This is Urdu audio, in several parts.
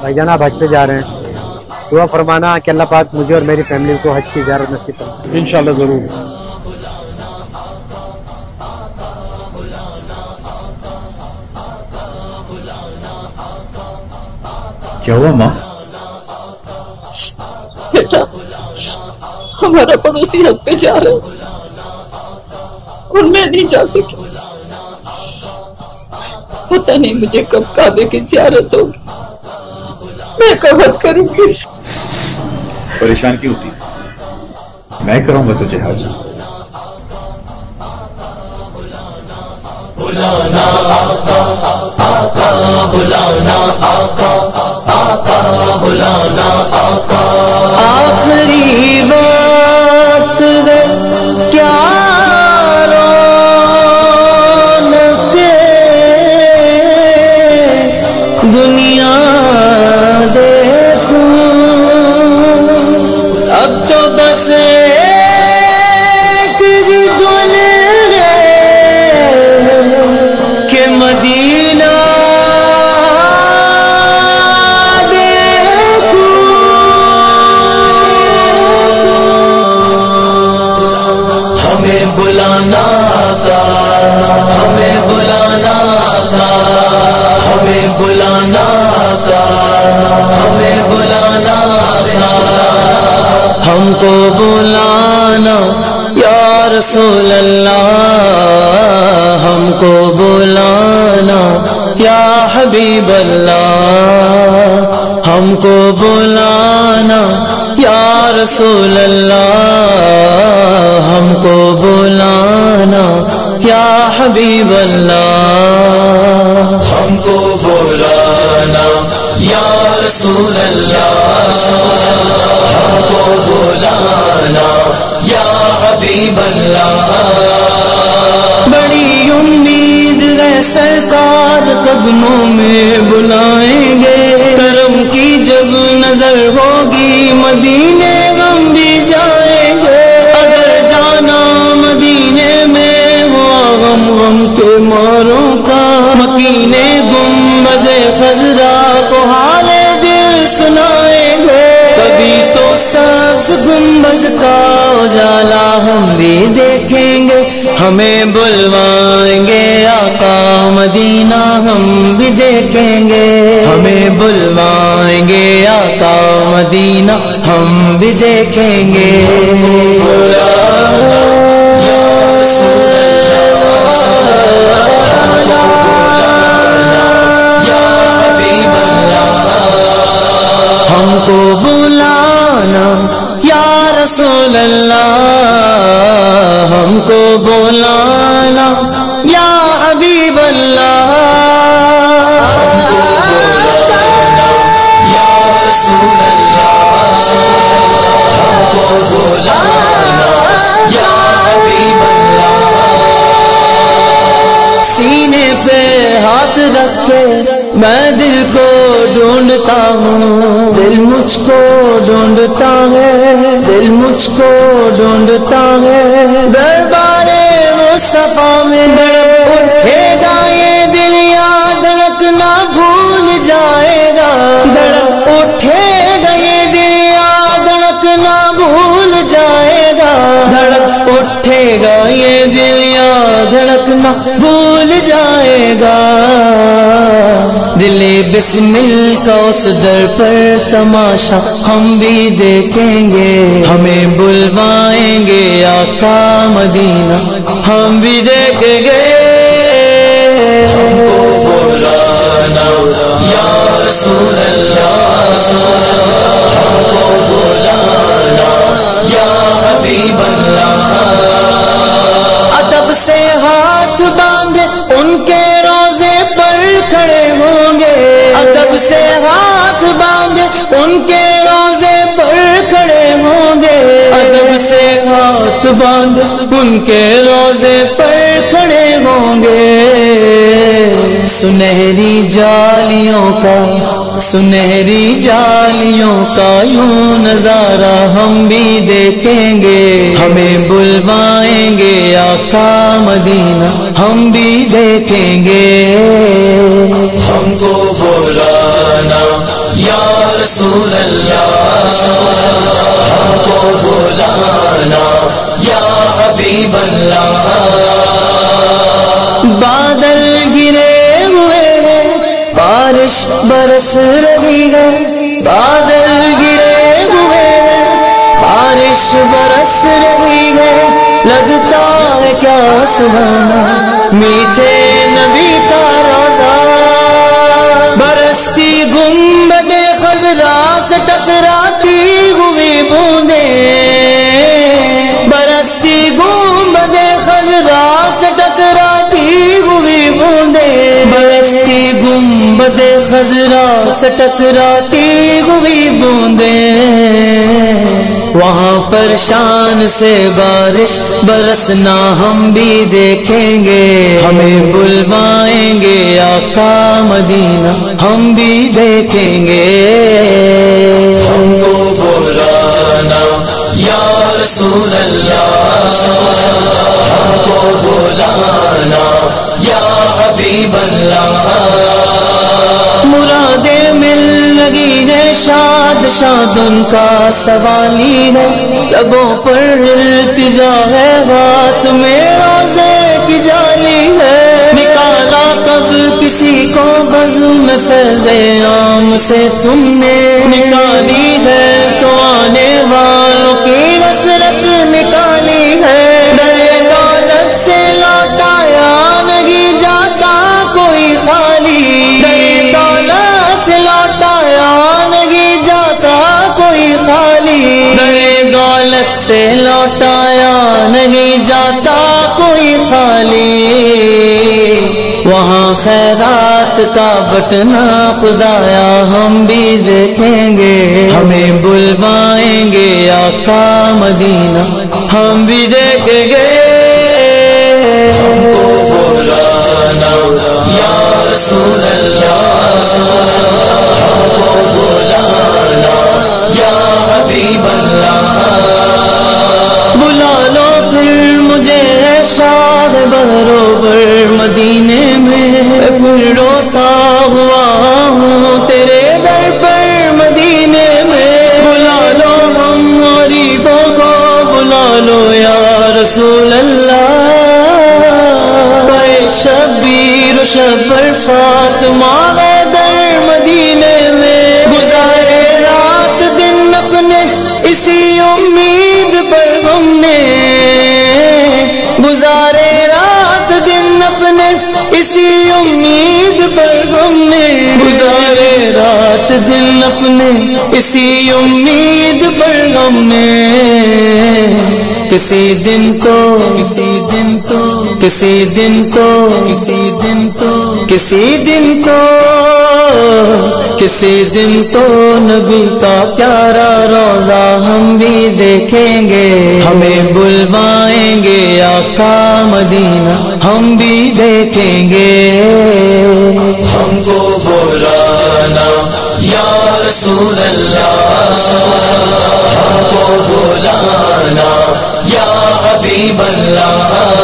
بھائی جان آپ حج پہ جا رہے ہیں، دعا فرمانا کہ اللہ پاک مجھے اور میری فیملی کو حج کی زیارت نصیب فرمائے۔ انشاءاللہ ضرور۔ کیا ہوا ماں؟ بیٹا ہمارا پڑوسی حج پہ جا رہا ہے اور میں نہیں جا سکی، پتہ نہیں مجھے کب کعبے کی زیارت ہوگی، میں کب حج کروں گی۔ پریشان کیوں ہوتی؟ میں کروں گا تجھے حج۔ بلانا آقا آقا، بلانا آقا آقا، بلانا آقا۔ آخری بات ہے کیا دنیا دیکھوں، اب تو بس ایک ہی دن ہے کہ مدینہ دیکھوں۔ ہمیں بلانا تھا، ہمیں بلانا تھا، ہمیں بلانا تھا، ہمیں بلانا تھا، ہم کو بلانا یا رسول اللہ، ہم کو بلانا یا حبیب اللہ، ہم کو بلانا یا رسول اللہ، ہم کو بلانا یا حبیب اللہ، ہم کو بلانا یا رسول اللہ، ہم کو بلانا یا حبیب اللہ۔ بڑی امید ہے سرکار قدموں میں بلائیں گے، کرم کی جب نظر ہوگی مدینے ہم بھی جائیں گے، اگر جانا مدینے میں ہوا غم غم کے ماروں کا، مکینے گنبد خضرا کو حال دل سنائیں گے، کبھی تو سبز گنبد کا اجالا ہم بھی دیکھیں گے، ہمیں بلوائیں گے آقا مدینہ ہم بھی دیکھیں گے، ہمیں بلوائیں گے آقا مدینہ ہم بھی دیکھیں گے۔ ہم کو بلانا یا رسول اللہ، ہم کو بلانا یا حبیب اللہ، ہم کو بلانا یا رسول اللہ، ہم کو بلانا یا حبیب اللہ۔ سینے پہ ہاتھ رکھ کے میں دل کو ڈھونڈتا ہوں، دل مجھ کو ڈھونڈتا ہے، دل مجھ کو ڈھونڈتا ہے، دربار مصطفیٰ میں دھڑک اٹھے گا یہ دل یا دھڑکنا بھول جائے گا، دھڑک اٹھے گا یہ دل یا دھڑکنا بھول جائے گا، دھڑک اٹھے گا یہ دل یا دھڑکنا بھول جائے گا، دل بسمل کا اس در پر تماشا ہم بھی دیکھیں گے، ہمیں بلوائیں گے آقا مدینہ ہم بھی دیکھیں گے، ہم کو بلانا یا رسول اللہ، ہم کو بلانا یا حبیب اللہ۔ ادب سے ہاتھ باندھے ان کے روزے پر کھڑے ہوں گے، ادب سے ہاتھ باندھے ان کے روزے پر کھڑے ہوں گے، ادب سے ہاتھ باندھے ان کے روزے پر کھڑے ہوں گے، سنہری جالیوں کا، سنہری جالیوں کا یوں نظارہ ہم بھی دیکھیں گے، ہمیں بلوائیں گے آقا مدینہ ہم بھی دیکھیں گے، ہم کو بلانا یا رسول اللہ ہم کو بلانا یا حبیب اللہ. بادل گرے ہوئے ہیں بارش برس رہی ہے, بادل گرے ہوئے ہیں بارش برس رہی ہے, لگتا ہے کیا سہانا میٹھے نبی کا روزہ. برستی گنبد خضرا سے ٹکراتی ہوئی بوندیں, برستی گنبد خضرا سے ٹکراتی ہوئی بوندیں, برستی گنبد خضرا سے ٹکراتی ہوئی بوندیں. وہاں پر شان سے بارش برسنا ہم بھی دیکھیں گے, ہمیں بلوائیں گے آقا مدینہ ہم بھی دیکھیں گے. ہم کو بلانا یا رسول اللہ ہم کو بلانا یا حبیب اللہ. مرادیں مل لگی ہے شاد شاد ان کا سوالی ہے, لبوں پر التجا ہے ہاتھ میں روزے کی جالی ہے. نکالا کب کسی کو بزم فیض عام سے تم نے, نکالی ہے تو آنے والوں کی حسرت نکالی ہے. در دولت سے لوٹایا نہیں جاتا کوئی خالی, در دولت سے لوٹایا نہیں جاتا کوئی خالی, در دولت سے لوٹایا نہیں جاتا کوئی خالی. وہاں خیرات کا بٹنا خدایا ہم بھی دیکھیں گے, ہمیں بلوائیں گے آقا مدینہ ہم بھی دیکھیں گے. ہم کو بلانا یا رسول اللہ ہم کو بلانا یا حبیب اللہ. بلا لو پھر مجھے شاد بروبر مدینے میں, پھر روتا ہوا ہوں تیرے در پر مدینے میں. بلا لو ہم غریبوں کو بلا لو یا رسول اللہ, بے شبیر و شفر فاطمہ در مدینے میں. گزارے رات دن اپنے اسی امید پر ہم نے, گزارے رات دن اپنے اسی امید پر ہم نے, گزارے رات دن اپنے اسی امید پر ہم نے. کسی دن تو کسی دن تو کسی دن تو کسی دن تو کسی دن تو کسی دن تو نبی کا پیارا روزہ ہم بھی دیکھیں گے, ہمیں بلوائیں گے آقا مدینہ ہم بھی دیکھیں گے. ہم کو بلانا یا رسول اللہ ہم کو بلانا یا حبیب اللہ.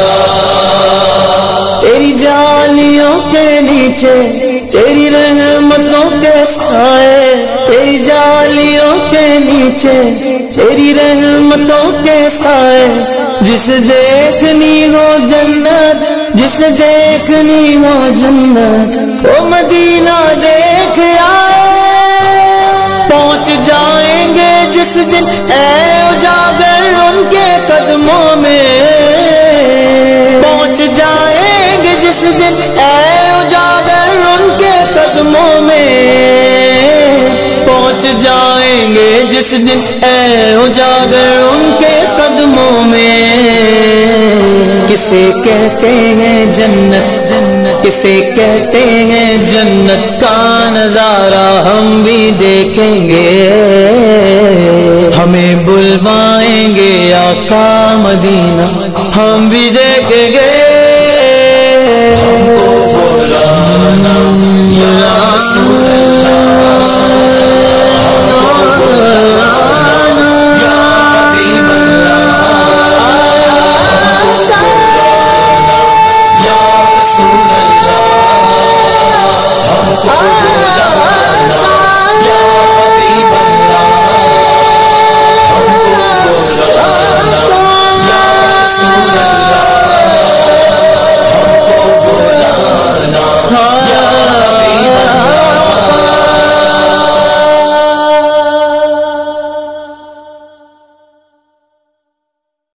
تیری جالیوں کے نیچے تیری رحمتوں کے سائے, تیری جالیوں کے نیچے تیری رحمتوں کے سائے. جس دیکھنی ہو جنت, جس دیکھنی ہو جنت وہ مدینہ دیکھ آئے. پہنچ جائیں گے جس دن اے اجاگر ان کے قدموں میں, پہنچ جائیں گے جس دن اے اجاگر ان کے قدموں میں, پہنچ جائیں گے جس دن اے اجاگر ان کے قدموں میں. کسے کہتے ہیں جنت, جنت کسے کہتے ہیں جنت کا نظارہ ہم بھی دیکھیں گے, ہمیں بلوائیں گے آقا مدینہ ہم بھی دیکھیں گے.